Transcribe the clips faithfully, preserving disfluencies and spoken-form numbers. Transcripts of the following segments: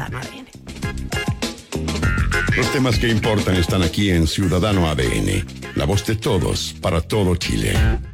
Ciudadano A D N. Los temas que importan están aquí en Ciudadano A D N, la voz de todos, para todo Chile.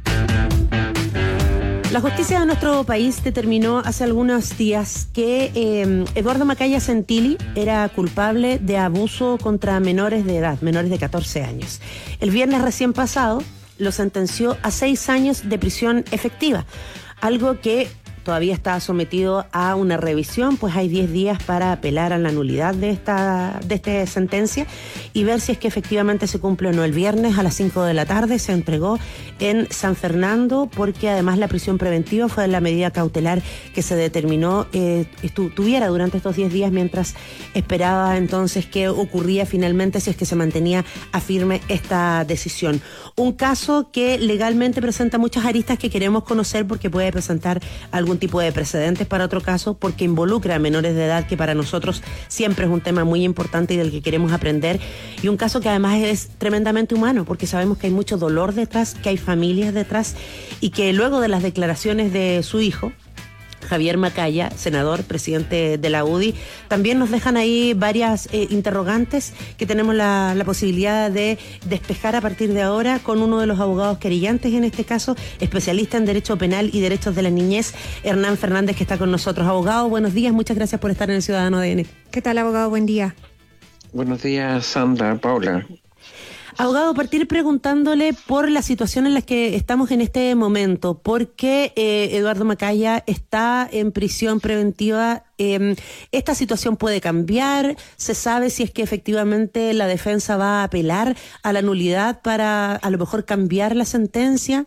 La justicia de nuestro país determinó hace algunos días que eh, Eduardo Macaya Santilli era culpable de abuso contra menores de edad, menores de catorce años. El viernes recién pasado lo sentenció a seis años de prisión efectiva, algo que todavía está sometido a una revisión, pues hay diez días para apelar a la nulidad de esta, de esta sentencia y ver si es que efectivamente se cumple o no. El viernes a las cinco de la tarde se entregó en San Fernando, porque además la prisión preventiva fue la medida cautelar que se determinó eh, estu- tuviera durante estos diez días, mientras esperaba entonces qué ocurría finalmente si es que se mantenía a firme esta decisión. Un caso que legalmente presenta muchas aristas que queremos conocer, porque puede presentar algún tipo de precedentes para otro caso, porque involucra a menores de edad, que para nosotros siempre es un tema muy importante y del que queremos aprender, y un caso que además es tremendamente humano, porque sabemos que hay mucho dolor detrás, que hay familias detrás, y que luego de las declaraciones de su hijo, Javier Macaya, senador, presidente de la U D I, también nos dejan ahí varias eh, interrogantes que tenemos la, la posibilidad de despejar a partir de ahora con uno de los abogados querellantes, en este caso, especialista en Derecho Penal y Derechos de la Niñez, Hernán Fernández, que está con nosotros. Abogado, buenos días, muchas gracias por estar en el Ciudadano A D N. ¿Qué tal, abogado? Buen día. Buenos días, Sandra, Paula. Abogado, partir preguntándole por la situación en la que estamos en este momento. ¿Por qué eh, Eduardo Macaya está en prisión preventiva? Eh, ¿Esta situación puede cambiar? ¿Se sabe si es que efectivamente la defensa va a apelar a la nulidad para a lo mejor cambiar la sentencia?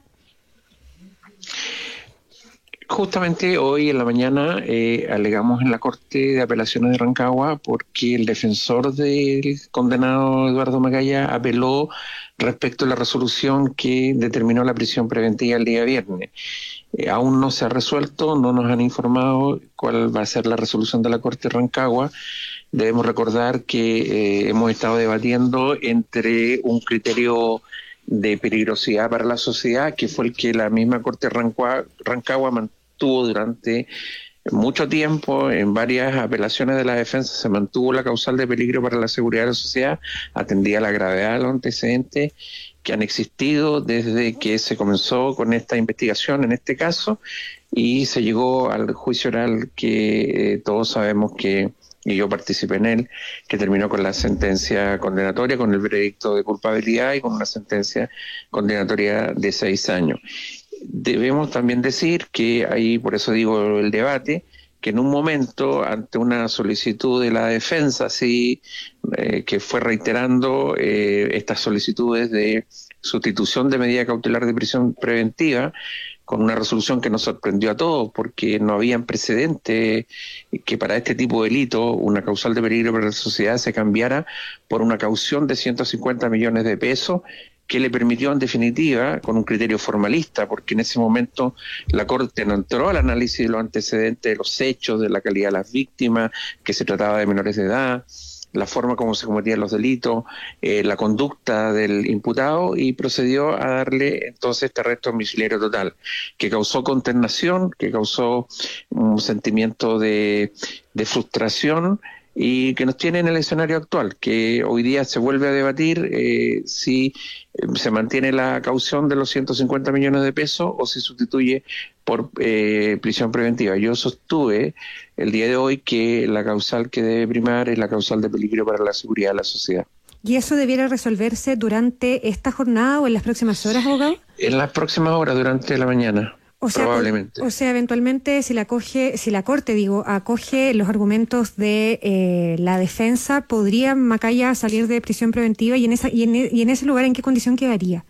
Justamente hoy en la mañana eh, alegamos en la Corte de Apelaciones de Rancagua porque el defensor del condenado Eduardo Macaya apeló respecto a la resolución que determinó la prisión preventiva el día viernes. Eh, aún no se ha resuelto, no nos han informado cuál va a ser la resolución de la Corte de Rancagua. Debemos recordar que eh, hemos estado debatiendo entre un criterio de peligrosidad para la sociedad, que fue el que la misma Corte Rancagua, Rancagua mantuvo durante mucho tiempo. En varias apelaciones de la defensa se mantuvo la causal de peligro para la seguridad de la sociedad, atendía la gravedad de los antecedentes que han existido desde que se comenzó con esta investigación en este caso, y se llegó al juicio oral que eh, todos sabemos que, y yo participé en él, que terminó con la sentencia condenatoria, con el veredicto de culpabilidad y con una sentencia condenatoria de seis años. Debemos también decir que ahí, por eso digo el debate, que en un momento, ante una solicitud de la defensa, sí, eh, que fue reiterando eh, estas solicitudes de sustitución de medida cautelar de prisión preventiva, con una resolución que nos sorprendió a todos, porque no había precedente que para este tipo de delito una causal de peligro para la sociedad se cambiara por una caución de ciento cincuenta millones de pesos, que le permitió en definitiva, con un criterio formalista, porque en ese momento la Corte no entró al análisis de los antecedentes, de los hechos, de la calidad de las víctimas, que se trataba de menores de edad, la forma como se cometían los delitos, eh, la conducta del imputado, y procedió a darle entonces este arresto domiciliario total, que causó consternación, que causó un sentimiento de, de frustración, y que nos tiene en el escenario actual, que hoy día se vuelve a debatir eh, si eh, se mantiene la caución de los ciento cincuenta millones de pesos o se sustituye por eh, prisión preventiva. Yo sostuve el día de hoy que la causal que debe primar es la causal de peligro para la seguridad de la sociedad. ¿Y eso debiera resolverse durante esta jornada o en las próximas horas, abogado? En las próximas horas, durante la mañana. O sea, probablemente. O sea, eventualmente, si la acoge, si la Corte, digo, acoge los argumentos de eh, la defensa, ¿podría Macaya salir de prisión preventiva? Y en esa y en, y en ese lugar, ¿en qué condición quedaría?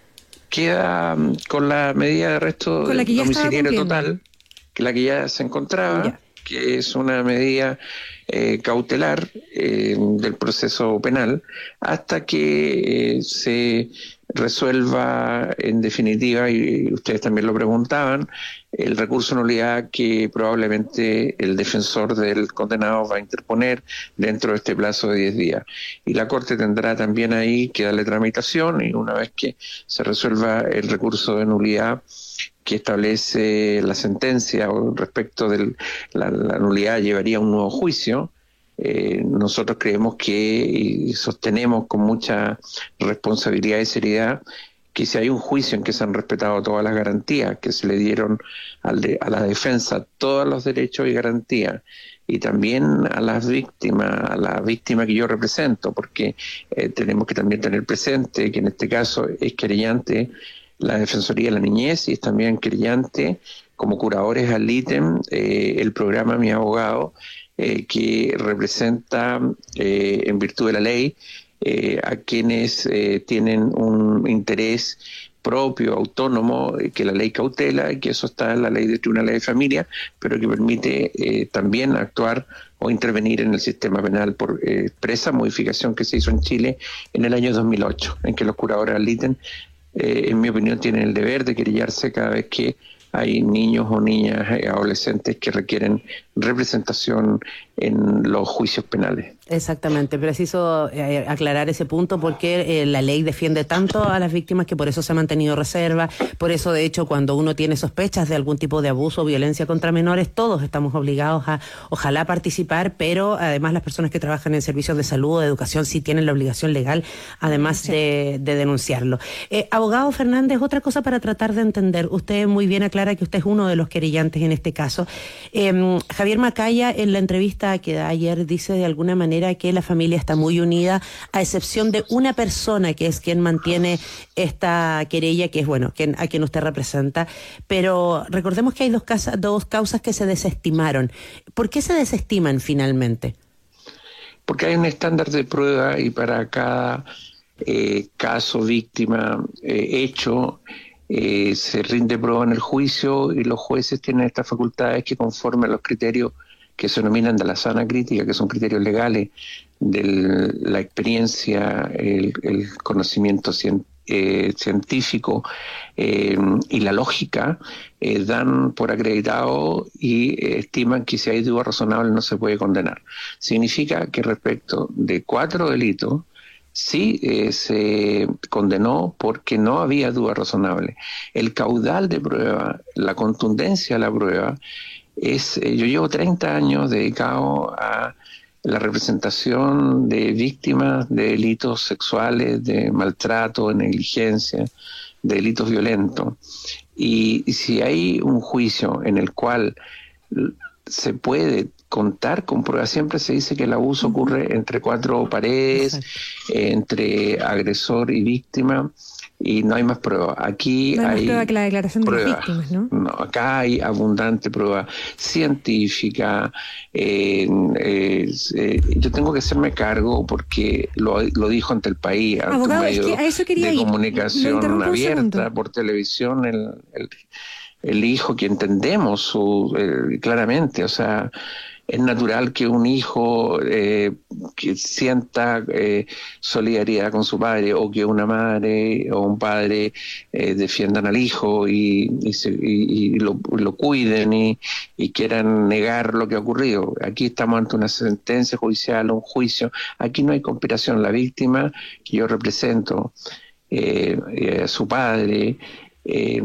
Queda um, con la medida de arresto domiciliario total, que la que ya se encontraba, ya. que es una medida eh, cautelar eh, del proceso penal, hasta que eh, se resuelva en definitiva, y ustedes también lo preguntaban, el recurso de nulidad que probablemente el defensor del condenado va a interponer dentro de este plazo de diez días. Y la Corte tendrá también ahí que darle tramitación, y una vez que se resuelva el recurso de nulidad que establece la sentencia o respecto de la, la nulidad, llevaría a un nuevo juicio, eh, nosotros creemos que y sostenemos con mucha responsabilidad y seriedad que si hay un juicio en que se han respetado todas las garantías, que se le dieron al de, a la defensa todos los derechos y garantías, y también a las víctimas, a la víctima que yo represento, porque eh, tenemos que también tener presente que en este caso es querellante la Defensoría de la Niñez y es también querellante como curadores al ítem eh, el programa Mi Abogado, eh, que representa eh, en virtud de la ley eh, a quienes eh, tienen un interés propio, autónomo, que la ley cautela, y que eso está en la ley de tribunales de familia, pero que permite eh, también actuar o intervenir en el sistema penal por eh, expresa modificación que se hizo en Chile en el año dos mil ocho, en que los curadores al ítem, eh, en mi opinión, tienen el deber de querellarse cada vez que hay niños o niñas, eh, adolescentes que requieren representación en los juicios penales. Exactamente, preciso eh, aclarar ese punto porque eh, la ley defiende tanto a las víctimas que por eso se ha mantenido reserva, por eso de hecho cuando uno tiene sospechas de algún tipo de abuso o violencia contra menores, todos estamos obligados a ojalá participar, pero además las personas que trabajan en servicios de salud o de educación sí tienen la obligación legal, además sí. de, de denunciarlo. Eh, abogado Fernández, otra cosa para tratar de entender, usted muy bien aclara que usted es uno de los querellantes en este caso. Eh, Javier Macaya en la entrevista que da ayer dice de alguna manera que la familia está muy unida, a excepción de una persona que es quien mantiene esta querella, que es bueno, quien, a quien usted representa, pero recordemos que hay dos, casas, dos causas que se desestimaron. ¿Por qué se desestiman finalmente? Porque hay un estándar de prueba y para cada eh, caso, víctima, eh, hecho, eh, se rinde prueba en el juicio y los jueces tienen estas facultades que conforme a los criterios que se denominan de la sana crítica, que son criterios legales de la experiencia, el, el conocimiento cien, eh, científico eh, y la lógica, eh, dan por acreditado y eh, estiman que si hay duda razonable no se puede condenar. Significa que respecto de cuatro delitos, sí eh, se condenó porque no había duda razonable. El caudal de prueba, la contundencia de la prueba, Es, yo llevo treinta años dedicado a la representación de víctimas de delitos sexuales, de maltrato, de negligencia, de delitos violentos. Y, y si hay un juicio en el cual se puede contar con pruebas, siempre se dice que el abuso ocurre entre cuatro paredes, eh, entre agresor y víctima, y no hay más pruebas. Aquí no hay, hay más prueba que la declaración pruebas. de las víctimas, ¿no? No, acá hay abundante prueba científica. Eh, eh, eh, yo tengo que hacerme cargo porque lo, lo dijo ante el país, ante Abogado, un medio es que a eso quería de ir. comunicación abierta por televisión, el, el, el hijo que entendemos su, eh, claramente, o sea, es natural que un hijo eh, que sienta eh, solidaridad con su padre, o que una madre o un padre eh, defiendan al hijo y, y, se, y, y lo, lo cuiden y, y quieran negar lo que ha ocurrido. Aquí estamos ante una sentencia judicial, un juicio. Aquí no hay conspiración. La víctima que yo represento, eh, eh, su padre, eh,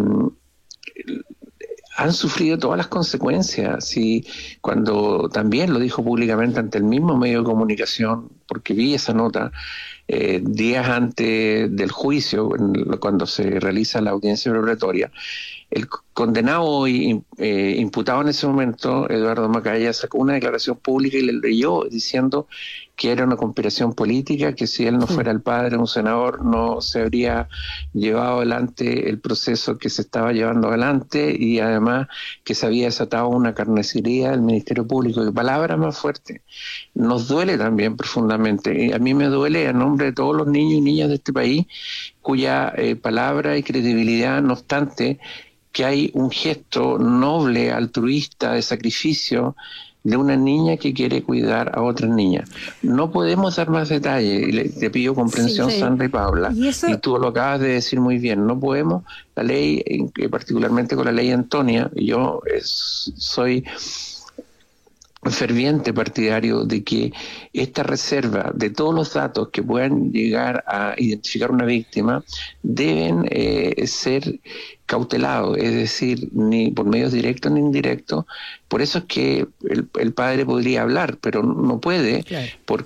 han sufrido todas las consecuencias, y cuando también lo dijo públicamente ante el mismo medio de comunicación, porque vi esa nota eh, días antes del juicio, cuando se realiza la audiencia preparatoria, el condenado y eh, imputado en ese momento, Eduardo Macaya, sacó una declaración pública y le leyó diciendo que era una conspiración política, que si él no fuera el padre de un senador no se habría llevado adelante el proceso que se estaba llevando adelante, y además que se había desatado una carnicería del Ministerio Público. Y palabras más fuertes. Nos duele también profundamente, y a mí me duele a nombre de todos los niños y niñas de este país, cuya eh, palabra y credibilidad, no obstante, que hay un gesto noble, altruista, de sacrificio de una niña que quiere cuidar a otras niñas. No podemos dar más detalles, y le, te pido comprensión, sí, sí. Sandra y Paula, ¿Y, eso? y tú lo acabas de decir muy bien, no podemos, la ley, particularmente con la ley Antonia, yo es, soy ferviente partidario de que esta reserva de todos los datos que puedan llegar a identificar una víctima deben eh, ser cautelado, es decir, ni por medios directos ni indirectos. Por eso es que el, el padre podría hablar, pero no puede, claro,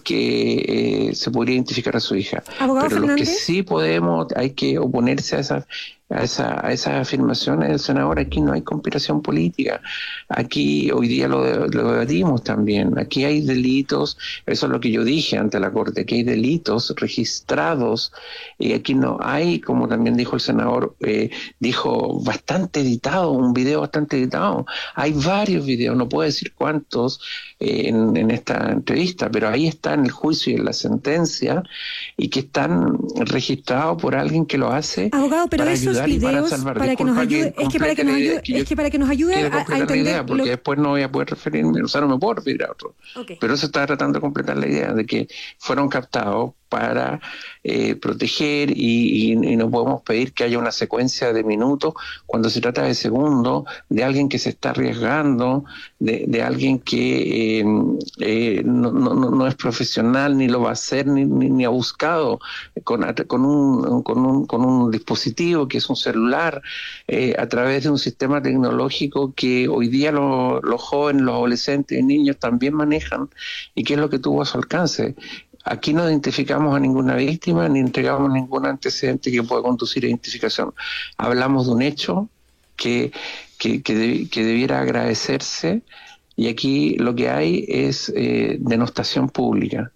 porque eh, se podría identificar a su hija. Abogado pero Fernández, lo que sí podemos, hay que oponerse a esa a esa, a esas afirmaciones del senador. Aquí no hay conspiración política, aquí hoy día lo, lo debatimos también, aquí hay delitos, eso es lo que yo dije ante la Corte, aquí hay delitos registrados, y aquí no hay, como también dijo el senador, eh, dijo bastante editado, un video bastante editado, hay varios videos, no puedo decir cuántos eh, en, en esta entrevista, pero ahí está en el juicio y en la sentencia, y que están registrados por alguien que lo hace. Abogado, pero para esos videos, para, para que nos ayude, que es que para que nos ayude, que es que para que nos ayude a, a entender, idea, porque lo... después no voy a poder referirme, o sea, no me puedo referir a otro. Okay. Pero eso está tratando de completar la idea de que fueron captados para eh, proteger y, y, y no podemos pedir que haya una secuencia de minutos cuando se trata de segundos, de alguien que se está arriesgando, de, de alguien que eh, eh, no, no, no es profesional, ni lo va a hacer, ni, ni, ni ha buscado con, con, un, con, un, con un dispositivo que es un celular, eh, a través de un sistema tecnológico que hoy día lo, los jóvenes, los adolescentes y niños también manejan, y que es lo que tuvo a su alcance. Aquí no identificamos a ninguna víctima ni entregamos ningún antecedente que pueda conducir a identificación. Hablamos de un hecho que, que, que, de, que debiera agradecerse, y aquí lo que hay es eh, denostación pública.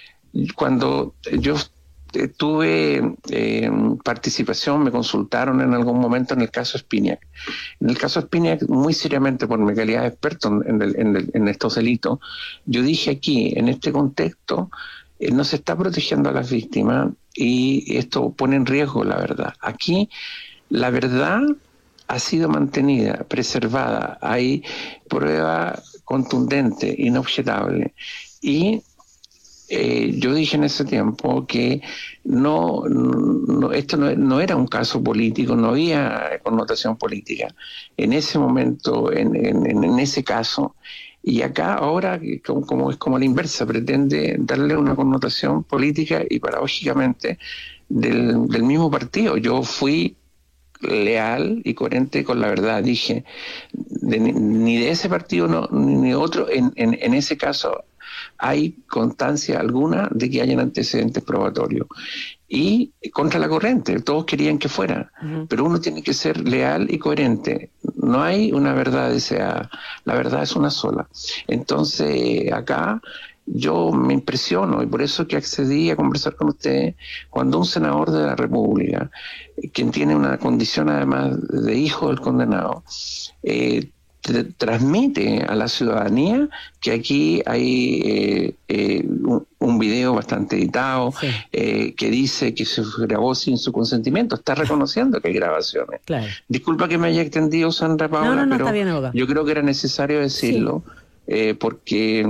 Cuando yo eh, tuve eh, participación, me consultaron en algún momento en el caso Spinac. En el caso Spinac, muy seriamente por mi calidad de experto en, el, en, el, en estos delitos, yo dije aquí, en este contexto, no se está protegiendo a las víctimas y esto pone en riesgo la verdad. Aquí la verdad ha sido mantenida, preservada, hay prueba contundente, inobjetable, y eh, yo dije en ese tiempo que no, no esto no, no era un caso político, no había connotación política en ese momento, en, en, en ese caso. Y acá ahora, como, como es como la inversa, pretende darle una connotación política y paradójicamente del, del mismo partido. Yo fui leal y coherente con la verdad, dije, de, ni de ese partido no, ni de otro, en, en, en ese caso hay constancia alguna de que hayan antecedentes probatorios. Y contra la corriente, todos querían que fuera, uh-huh. pero uno tiene que ser leal y coherente. No hay una verdad deseada, la verdad es una sola. Entonces acá yo me impresiono, y por eso que accedí a conversar con ustedes, cuando un senador de la República, quien tiene una condición además de hijo del condenado, eh, transmite a la ciudadanía que aquí hay eh, eh, un, un video bastante editado, sí. eh, que dice que se grabó sin su consentimiento. Está reconociendo que hay grabaciones. Claro. Disculpa que me haya extendido, Sandra Paula, no, no, no, pero está bien, yo creo que era necesario decirlo, sí. eh, porque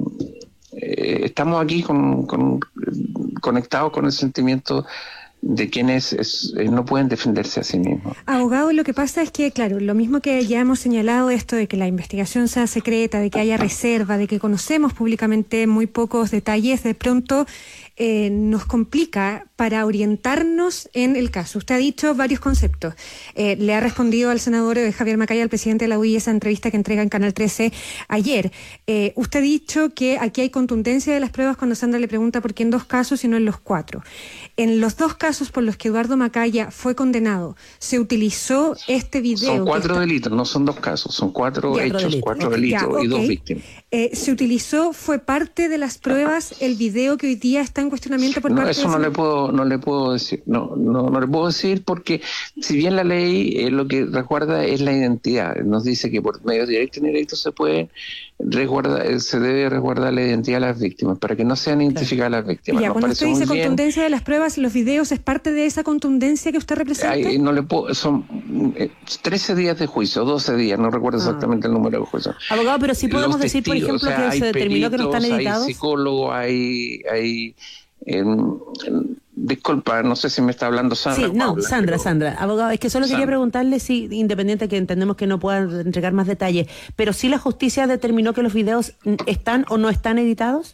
eh, estamos aquí con, con, conectados con el sentimiento de quienes es, es, no pueden defenderse a sí mismos. Abogado, lo que pasa es que, claro, lo mismo que ya hemos señalado, esto de que la investigación sea secreta, de que haya reserva, de que conocemos públicamente muy pocos detalles, de pronto eh, nos complica para orientarnos en el caso. Usted ha dicho varios conceptos. Eh, le ha respondido al senador eh, Javier Macaya, al presidente de la U I, esa entrevista que entrega en Canal trece ayer. Eh, usted ha dicho que aquí hay contundencia de las pruebas cuando Sandra le pregunta por qué en dos casos y no en los cuatro. En los dos casos por los que Eduardo Macaya fue condenado, ¿se utilizó este video? Son cuatro está... delitos, no son dos casos, son cuatro ya, hechos, delitos. cuatro okay, delitos ya, okay. y dos víctimas. Eh, ¿Se utilizó, fue parte de las pruebas, el video que hoy día está en cuestionamiento por no, parte eso de... No, le puedo, no le puedo decir, no, no, no le puedo decir porque si bien la ley eh, lo que resguarda es la identidad, nos dice que por medios directos y indirectos se puede resguardar, se debe resguardar la identidad de las víctimas para que no sean identificadas claro. las víctimas. Ya, Nos cuando usted dice contundencia bien. de las pruebas, los videos, ¿es parte de esa contundencia que usted representa? Ay, no le puedo, son eh, trece días de juicio, doce días, no recuerdo ah. exactamente el número de juicio. Abogado, pero sí podemos Los decir, testigos, por ejemplo, o sea, que se determinó peritos, que no están editados. Hay psicólogos, hay... hay eh, disculpa, no sé si me está hablando Sandra. Sí, no, Paula, Sandra, pero... Sandra. Abogado, es que solo Sandra. quería preguntarle si, independiente que entendemos que no puedan entregar más detalles, pero si la justicia determinó que los videos están o no están editados.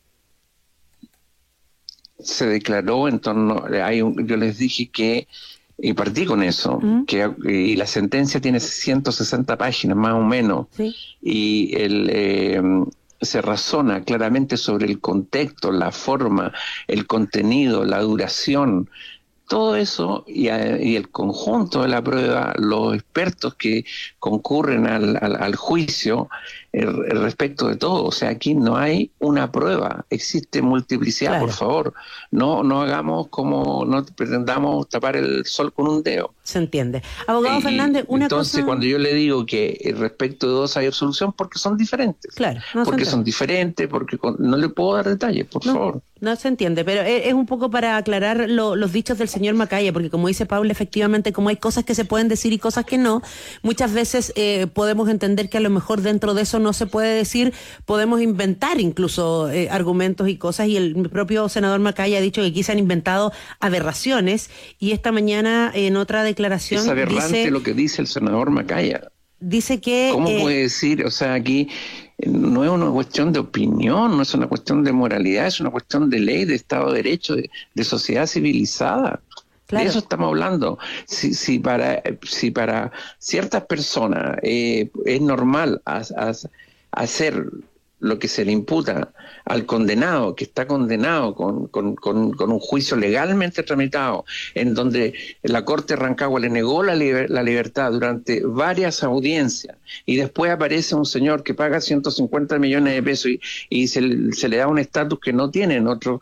Se declaró en torno, hay un, yo les dije que y partí con eso, ¿Mm? que y la sentencia tiene ciento sesenta páginas más o menos, ¿sí? y el eh, se razona claramente sobre el contexto, la forma, el contenido, la duración, todo eso y, a, y el conjunto de la prueba, los expertos que concurren al, al, al juicio eh, respecto de todo. O sea, aquí no hay una prueba, existe multiplicidad, claro. Por favor. No, no hagamos como, no pretendamos tapar el sol con un dedo. Se entiende. Abogado y, Fernández, una entonces, cosa... cuando yo le digo que respecto de dos hay absolución, porque son diferentes. Claro. No porque son diferentes, porque con, no le puedo dar detalles, por no, favor. No se entiende, pero es, es un poco para aclarar lo, los dichos del señor Macaya, porque como dice Paula, efectivamente, como hay cosas que se pueden decir y cosas que no, muchas veces eh, podemos entender que a lo mejor dentro de eso no se puede decir, podemos inventar incluso eh, argumentos y cosas, y el propio senador Macaya ha dicho que aquí se han inventado aberraciones, y esta mañana en otra declaración es aberrante dice, lo que dice el senador Macaya. Dice que... ¿Cómo eh, puede decir? O sea, aquí no es una cuestión de opinión, no es una cuestión de moralidad, es una cuestión de ley, de Estado de Derecho, de, de sociedad civilizada. Claro. De eso estamos hablando. Si, si, para, si para ciertas personas eh, es normal as, as, hacer lo que se le imputa al condenado, que está condenado con, con, con, con un juicio legalmente tramitado, en donde la Corte de Rancagua le negó la, liber, la libertad durante varias audiencias, y después aparece un señor que paga ciento cincuenta millones de pesos y, y se, se le da un estatus que no tienen otros.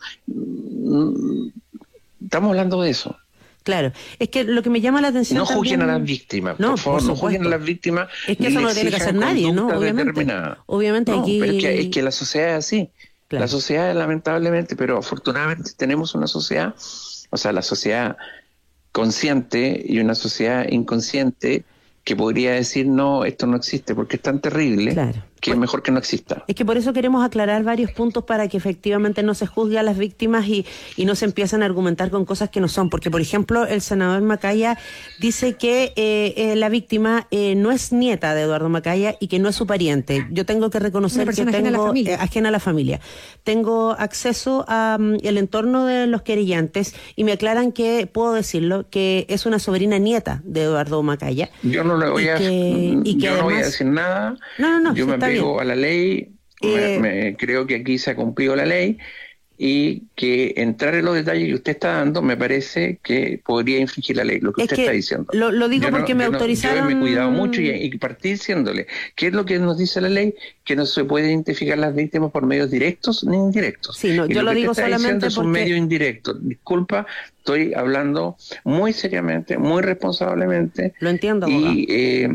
Estamos hablando de eso. Claro, es que lo que me llama la atención no también... juzguen a las víctimas, no, por favor, por no juzguen a las víctimas. Es que eso no lo tiene que hacer nadie, ¿no? Obviamente. Obviamente no, aquí... pero es que, es que la sociedad es así. Claro. La sociedad, lamentablemente, pero afortunadamente tenemos una sociedad, o sea, la sociedad consciente y una sociedad inconsciente que podría decir, no, esto no existe porque es tan terrible, claro, que es mejor que no exista. Es que por eso queremos aclarar varios puntos para que efectivamente no se juzgue a las víctimas y, y no se empiecen a argumentar con cosas que no son. Porque, por ejemplo, el senador Macaya dice que eh, eh, la víctima eh, no es nieta de Eduardo Macaya y que no es su pariente. Yo tengo que reconocer que tengo... Ajena a la familia. Eh, ajena a la familia. Tengo acceso a um, el entorno de los querellantes y me aclaran que, puedo decirlo, que es una sobrina nieta de Eduardo Macaya. Yo no le voy, a, que, y que yo además, no voy a decir nada. No, no, no. Yo me bien. a la ley, eh, me, me, creo que aquí se ha cumplido la ley y que entrar en los detalles que usted está dando me parece que podría infringir la ley, lo que es usted que está diciendo. Lo, lo digo yo porque no, me yo autorizaron... No, yo me he cuidado mucho y, y partí diciéndole, ¿qué es lo que nos dice la ley? Que no se puede identificar las víctimas por medios directos ni indirectos. Sí, no, y yo lo, lo que digo está solamente es porque... un medio indirecto. Disculpa, estoy hablando muy seriamente, muy responsablemente. Lo entiendo, y eh,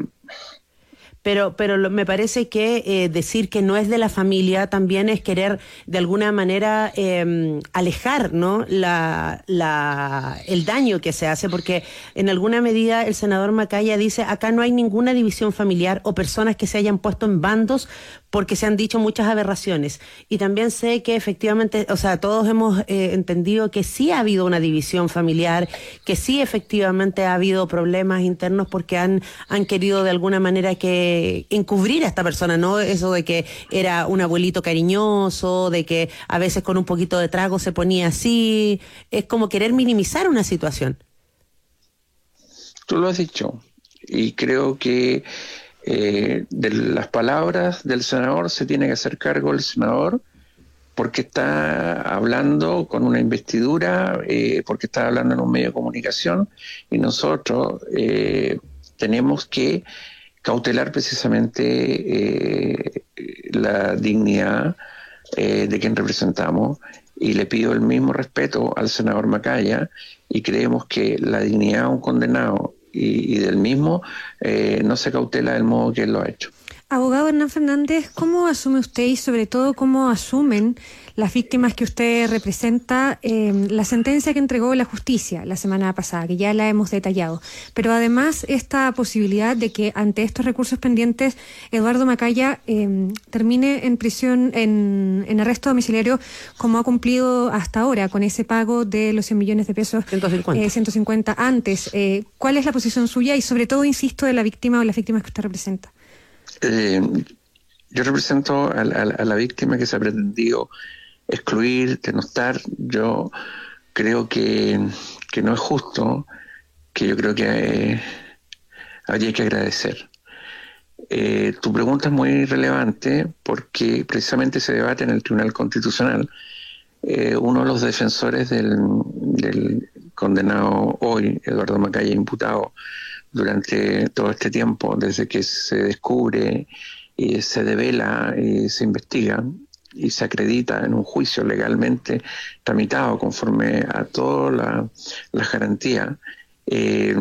Pero, pero lo, me parece que eh, decir que no es de la familia también es querer de alguna manera eh, alejar, ¿no? la, la, el daño que se hace, porque en alguna medida el senador Macaya dice, acá no hay ninguna división familiar o personas que se hayan puesto en bandos porque se han dicho muchas aberraciones. Y también sé que efectivamente, o sea, todos hemos eh, entendido que sí ha habido una división familiar, que sí efectivamente ha habido problemas internos porque han, han querido de alguna manera que encubrir a esta persona, ¿no? Eso de que era un abuelito cariñoso, de que a veces con un poquito de trago se ponía así, es como querer minimizar una situación. Tú lo has dicho, y creo que Eh, de las palabras del senador se tiene que hacer cargo el senador porque está hablando con una investidura, eh, porque está hablando en un medio de comunicación y nosotros eh, tenemos que cautelar precisamente eh, la dignidad eh, de quien representamos, y le pido el mismo respeto al senador Macaya, y creemos que la dignidad de un condenado Y, y del mismo eh, no se cautela del modo que él lo ha hecho. Abogado Hernán Fernández, ¿cómo asume usted y sobre todo cómo asumen las víctimas que usted representa eh, la sentencia que entregó la justicia la semana pasada, que ya la hemos detallado, pero además esta posibilidad de que ante estos recursos pendientes Eduardo Macaya eh, termine en prisión, en, en arresto domiciliario, como ha cumplido hasta ahora con ese pago de los cien millones de pesos, ciento cincuenta, eh, ciento cincuenta antes? Eh, ¿Cuál es la posición suya y sobre todo, insisto, de la víctima o las víctimas que usted representa? Eh, yo represento a, a, a la víctima que se ha pretendido excluir, denostar. Yo creo que, que no es justo que yo creo que eh, habría que agradecer. Eh, tu pregunta es muy relevante porque precisamente se debate en el Tribunal Constitucional. Eh, uno de los defensores del, del condenado hoy, Eduardo Macaya, imputado durante todo este tiempo, desde que se descubre y se devela y se investiga y se acredita en un juicio legalmente tramitado conforme a todas la, las garantías. Eh,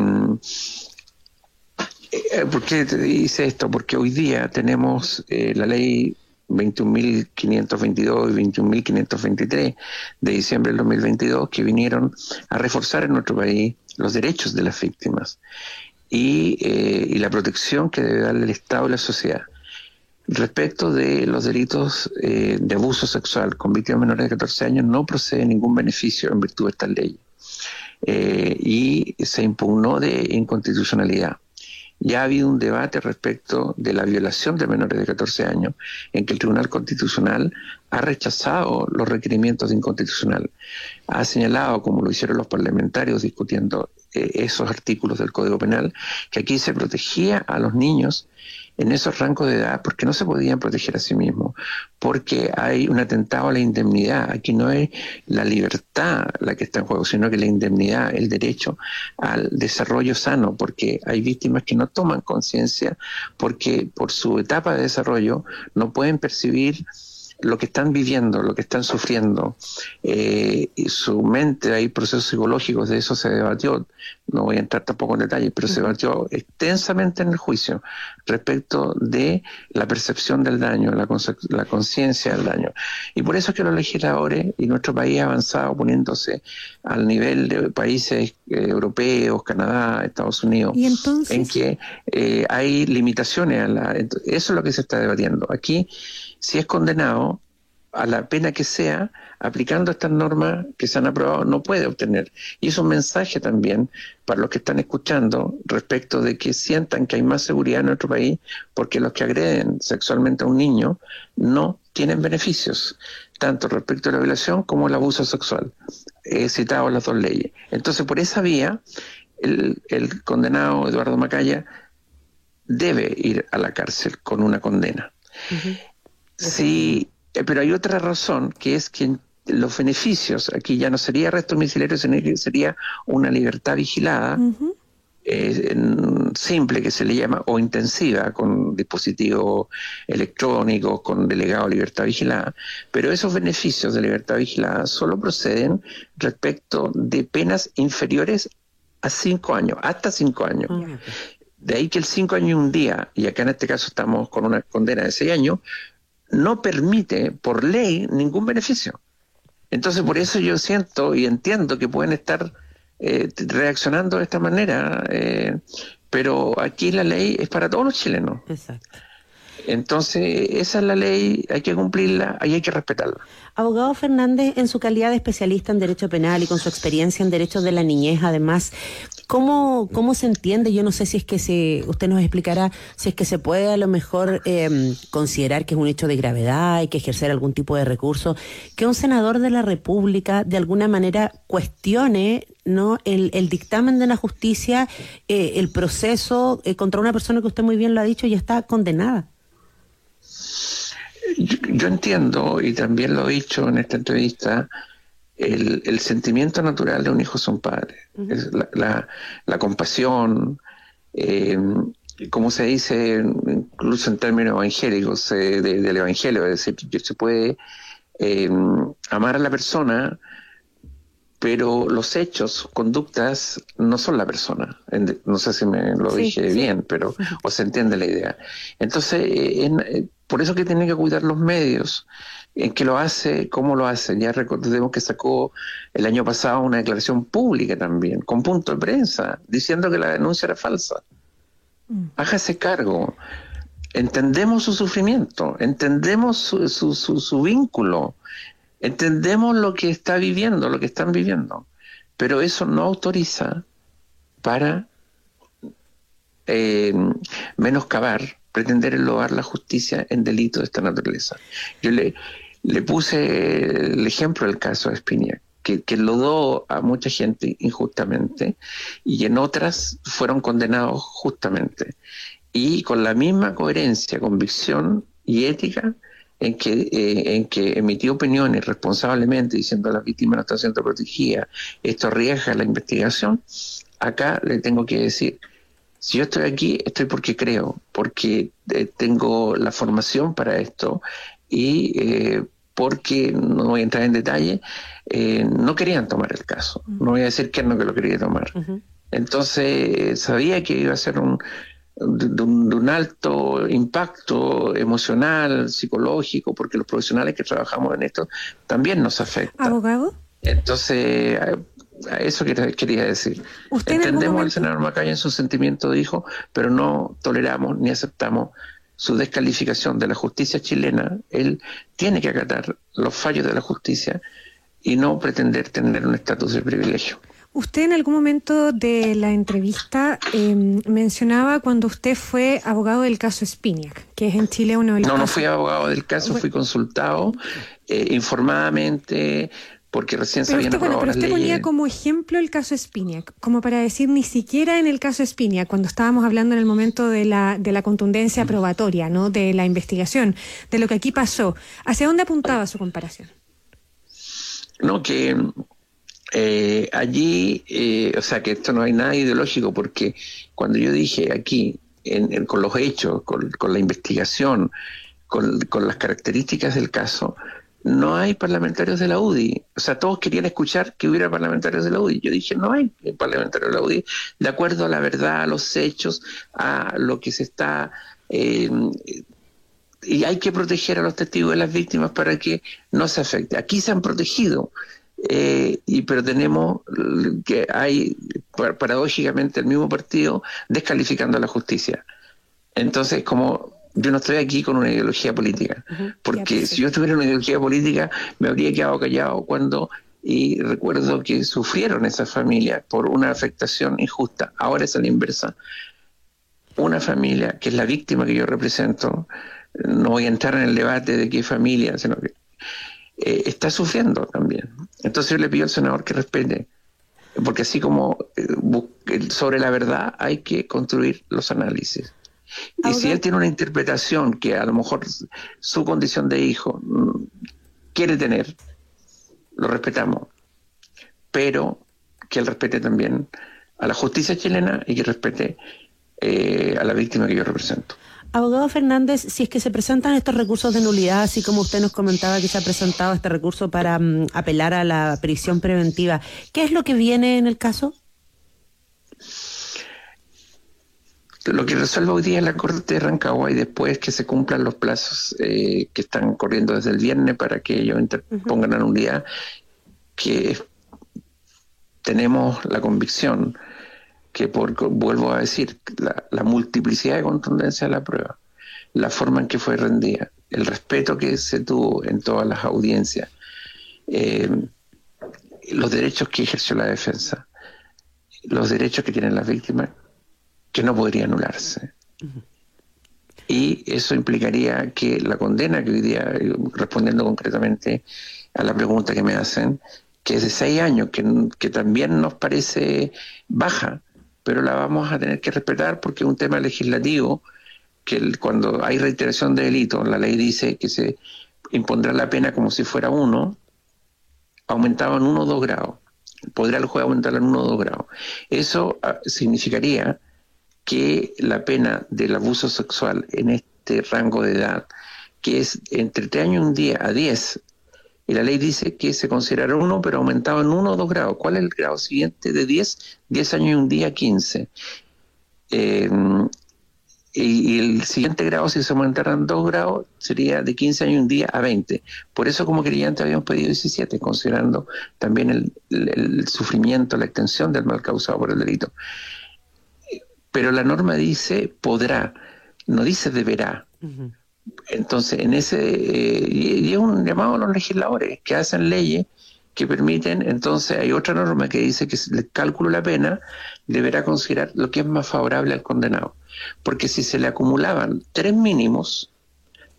¿Por qué te dice esto? Porque hoy día tenemos eh, la ley veintiún mil quinientos veintidós y veintiún mil quinientos veintitrés de diciembre del dos mil veintidós que vinieron a reforzar en nuestro país los derechos de las víctimas y, eh, y la protección que debe darle el Estado y la sociedad. Respecto de los delitos eh, de abuso sexual con víctimas menores de catorce años, no procede ningún beneficio en virtud de estas leyes. Eh, y se impugnó de inconstitucionalidad. Ya ha habido un debate respecto de la violación de menores de catorce años, en que el Tribunal Constitucional ha rechazado los requerimientos de inconstitucional. Ha señalado, como lo hicieron los parlamentarios discutiendo eh, esos artículos del Código Penal, que aquí se protegía a los niños en esos rangos de edad porque no se podían proteger a sí mismos, porque hay un atentado a la indemnidad. Aquí no es la libertad la que está en juego, sino que la indemnidad, el derecho al desarrollo sano, porque hay víctimas que no toman conciencia porque por su etapa de desarrollo no pueden percibir lo que están viviendo, lo que están sufriendo, eh, y su mente, hay procesos psicológicos, de eso se debatió, no voy a entrar tampoco en detalles, pero uh-huh. se debatió extensamente en el juicio respecto de la percepción del daño, la, la conciencia del daño. Y por eso es que los legisladores y nuestro país ha avanzado poniéndose al nivel de países eh, europeos, Canadá, Estados Unidos, ¿Y entonces? en que eh, hay limitaciones a la, eso es lo que se está debatiendo. Aquí, si es condenado a la pena que sea, aplicando estas normas que se han aprobado, no puede obtener. Y es un mensaje también para los que están escuchando respecto de que sientan que hay más seguridad en nuestro país, porque los que agreden sexualmente a un niño no tienen beneficios, tanto respecto a la violación como el abuso sexual. He citado las dos leyes. Entonces, por esa vía, el, el condenado Eduardo Macaya debe ir a la cárcel con una condena. Uh-huh. Sí, pero hay otra razón, que es que los beneficios, aquí ya no sería arresto domiciliario, sino que sería una libertad vigilada, uh-huh. eh, simple, que se le llama, o intensiva, con dispositivos electrónicos, con delegado de libertad vigilada, pero esos beneficios de libertad vigilada solo proceden respecto de penas inferiores a cinco años, hasta cinco años. Uh-huh. De ahí que el cinco años y un día, y acá en este caso estamos con una condena de seis años, no permite por ley ningún beneficio. Entonces, por eso yo siento y entiendo que pueden estar eh, reaccionando de esta manera, eh, pero aquí la ley es para todos los chilenos. Exacto. Entonces, esa es la ley, hay que cumplirla y hay que respetarla. Abogado Fernández, en su calidad de especialista en Derecho Penal y con su experiencia en Derechos de la Niñez, además, ¿cómo, cómo se entiende? Yo no sé si es que se, usted nos explicará si es que se puede a lo mejor eh, considerar que es un hecho de gravedad, hay que ejercer algún tipo de recurso, que un senador de la República de alguna manera cuestione, ¿no?, el, el dictamen de la justicia, eh, el proceso eh, contra una persona que usted muy bien lo ha dicho y está condenada. Yo, yo entiendo, y también lo he dicho en esta entrevista, el, el sentimiento natural de un hijo es un padre. Uh-huh. Es la, la, la compasión, eh, como se dice incluso en términos evangélicos, eh, de, del evangelio, es decir, que se puede eh, amar a la persona, pero los hechos, conductas, no son la persona. No sé si me lo sí, dije sí. bien, pero uh-huh. o se entiende la idea. Entonces, eh, en, eh, por eso que tienen que cuidar los medios, en qué lo hace, cómo lo hace. Ya recordemos que sacó el año pasado una declaración pública también, con punto de prensa, diciendo que la denuncia era falsa. Mm. Hágase cargo. Entendemos su sufrimiento, entendemos su, su, su, su vínculo, entendemos lo que está viviendo, lo que están viviendo, pero eso no autoriza para eh, menoscabar, pretender enlodar la justicia en delitos de esta naturaleza. Yo le, le puse el ejemplo del caso de Spinac. que, que enlodó a mucha gente injustamente y en otras fueron condenados justamente. Y con la misma coherencia, convicción y ética en que, eh, en que emitió opiniones responsablemente diciendo que la víctima no está siendo protegida, esto arriesga la investigación, acá le tengo que decir, si yo estoy aquí, estoy porque creo, porque eh, tengo la formación para esto y eh, porque, no voy a entrar en detalle, eh, no querían tomar el caso. No voy a decir quién no que lo quería tomar. Uh-huh. Entonces, sabía que iba a ser un, de, un, de un alto impacto emocional, psicológico, porque los profesionales que trabajamos en esto también nos afecta. ¿Abogado? Entonces, a eso quería decir. Entendemos al senador Macaya en su sentimiento, dijo, pero no toleramos ni aceptamos su descalificación de la justicia chilena. Él tiene que acatar los fallos de la justicia y no pretender tener un estatus de privilegio. Usted en algún momento de la entrevista eh, mencionaba cuando usted fue abogado del caso Spinac, que es en Chile uno de los No, casos... no fui abogado del caso, bueno. fui consultado eh, informadamente... porque recién se habían aprobado las leyes. Pero usted ponía como ejemplo el caso Spinac, como para decir, ni siquiera en el caso Spinac, cuando estábamos hablando en el momento de la de la contundencia probatoria, ¿no?, de la investigación, de lo que aquí pasó, ¿hacia dónde apuntaba su comparación? No, que eh, allí, eh, o sea, que esto no hay nada ideológico, porque cuando yo dije aquí, en, en, con los hechos, con, con la investigación, con, con las características del caso, no hay parlamentarios de la U D I. O sea, todos querían escuchar que hubiera parlamentarios de la U D I. Yo dije, no hay parlamentarios de la U D I, de acuerdo a la verdad, a los hechos, a lo que se está... Eh, y hay que proteger a los testigos de las víctimas para que no se afecte. Aquí se han protegido, eh, y pero tenemos que hay, paradójicamente, el mismo partido descalificando a la justicia. Entonces, como... yo no estoy aquí con una ideología política, uh-huh. porque si yo tuviera una ideología política me habría quedado callado cuando, y recuerdo que sufrieron esas familias por una afectación injusta. Ahora es a la inversa. Una familia que es la víctima que yo represento, no voy a entrar en el debate de qué familia, sino que eh, está sufriendo también. Entonces yo le pido al senador que respete, porque así como eh, sobre la verdad hay que construir los análisis. Y ahora, si él tiene una interpretación que a lo mejor su condición de hijo quiere tener, lo respetamos, pero que él respete también a la justicia chilena y que respete eh, a la víctima que yo represento. Abogado Fernández, si es que se presentan estos recursos de nulidad, así como usted nos comentaba que se ha presentado este recurso para um, apelar a la prisión preventiva, ¿qué es lo que viene en el caso? Lo que resuelve hoy día la Corte de Rancagua y después que se cumplan los plazos eh, que están corriendo desde el viernes para que ellos interpongan uh-huh. la nulidad, que tenemos la convicción que, por, vuelvo a decir, la, la multiplicidad de contundencia de la prueba, la forma en que fue rendida, el respeto que se tuvo en todas las audiencias, eh, los derechos que ejerció la defensa, los derechos que tienen las víctimas, que no podría anularse. Uh-huh. Y eso implicaría que la condena que hoy día, respondiendo concretamente a la pregunta que me hacen, que es de seis años, que, que también nos parece baja, pero la vamos a tener que respetar porque es un tema legislativo, que el, cuando hay reiteración de delito, la ley dice que se impondrá la pena como si fuera uno, aumentaba en uno o dos grados. Podrá el juez aumentarla en uno o dos grados. Eso uh, significaría que la pena del abuso sexual en este rango de edad, que es entre tres años y un día a diez, y la ley dice que se considerará uno, pero aumentado en uno o dos grados. ¿Cuál es el grado siguiente de diez? diez años y un día, quince. Eh, y, y el siguiente grado, si se aumentaran dos grados, sería de quince años y un día a veinte. Por eso, como creyente, habíamos pedido diecisiete, considerando también el, el, el sufrimiento, la extensión del mal causado por el delito. Pero la norma dice podrá, no dice deberá. Uh-huh. Entonces, en ese eh, y es un llamado a los legisladores que hacen leyes que permiten. Entonces, hay otra norma que dice que el cálculo de la pena deberá considerar lo que es más favorable al condenado. Porque si se le acumulaban tres mínimos,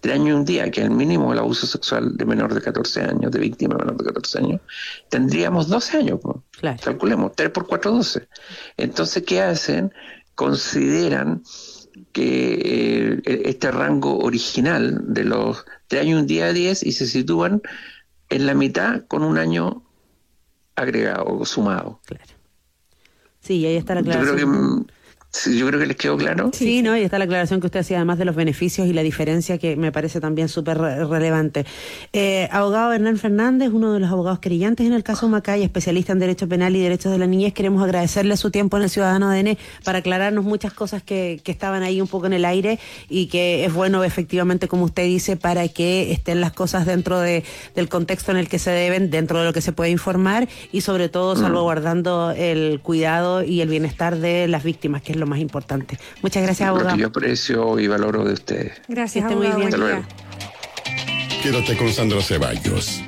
tres años y un día, que es el mínimo del abuso sexual de menor de catorce años, de víctima de menor de catorce años, tendríamos doce años. ¿No? Claro. Calculemos, tres por cuatro, doce. Entonces, ¿qué hacen? Consideran que eh, este rango original de los tres años y un día a diez y se sitúan en la mitad con un año agregado o sumado. Claro. Sí, ahí está la Yo aclaración. creo que Sí, yo creo que les quedó claro. Sí, sí, ¿no? Y está la aclaración que usted hacía, además de los beneficios y la diferencia, que me parece también súper re relevante. Eh, abogado Hernán Fernández, uno de los abogados querellantes en el caso Macaya, especialista en Derecho Penal y Derechos de la Niñez, queremos agradecerle su tiempo en el Ciudadano A D N para aclararnos muchas cosas que, que estaban ahí un poco en el aire y que es bueno, efectivamente, como usted dice, para que estén las cosas dentro de, del contexto en el que se deben, dentro de lo que se puede informar y sobre todo salvaguardando el cuidado y el bienestar de las víctimas, que es lo más importante. Muchas gracias, abogado. Lo que yo aprecio y valoro de ustedes. Gracias, Esté muy abogado. bien. Buen Hasta día. luego. Quédate con Sandra Ceballos.